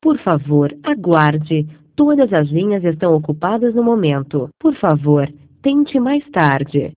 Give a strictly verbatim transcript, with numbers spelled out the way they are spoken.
Por favor, aguarde. Todas as linhas estão ocupadas no momento. Por favor, tente mais tarde.